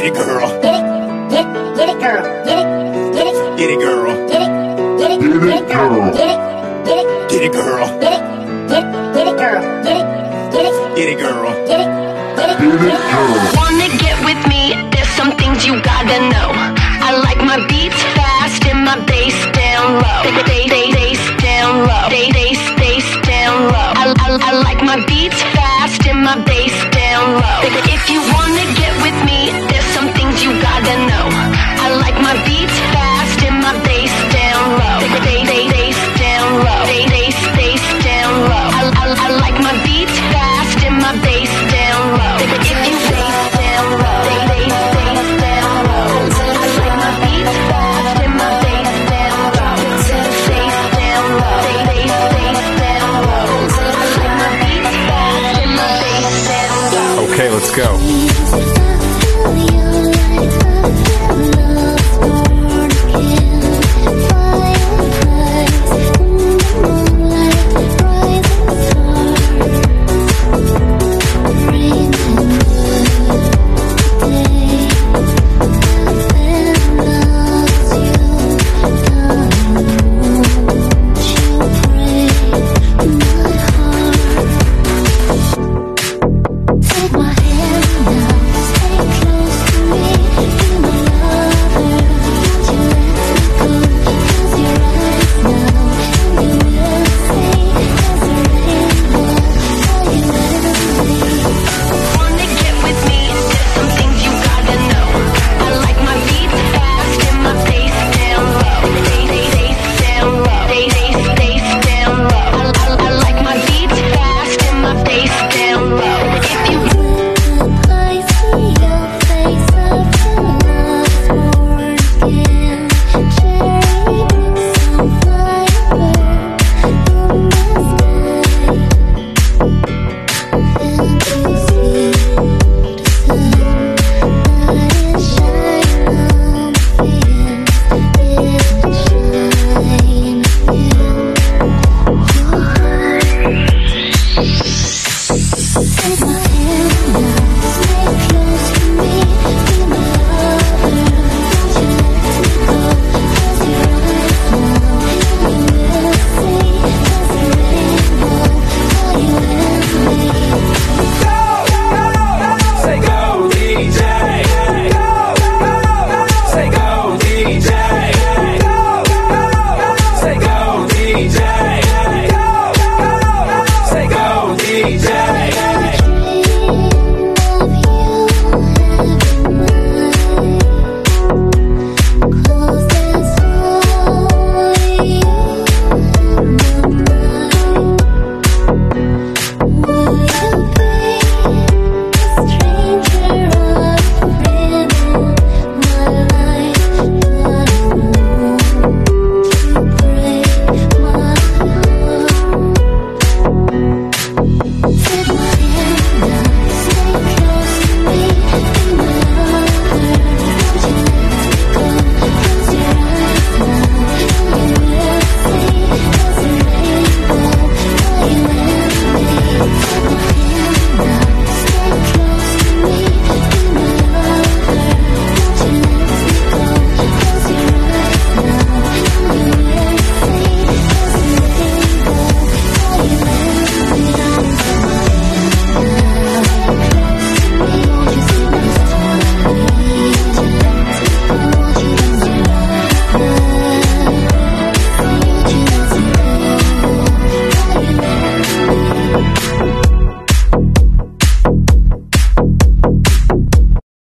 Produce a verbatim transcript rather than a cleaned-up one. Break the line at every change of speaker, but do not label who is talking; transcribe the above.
it, girl.
Get it, get it, get it, girl. Get it, get it,
Get it, girl.
get it, get it, get it, girl. Get it, get it,
Get it, girl.
get it, get it, get it, girl. Get it, get it,
Get it, girl.
get it, get it, get it, girl.
Wanna get with me? There's some things you gotta know. I like my beats fast and my bass down low. Bass, bass, bass down low. Bass, bass, bass down low. I, I, I like my beats fast and my bass down low. If you wanna get with me, there's some things you gotta know. I like my beats fast and my bass down low. Bass, bass, bass down low. Bass, bass, bass down low. I, I, I like my beats fast and my bass down low. If you bass down low, bass, bass, bass down low. I like my beats fast and my bass down low. Bass down low, bass, bass, bass down low. I like my beats fast and my bass down low.
Okay, let's go.
You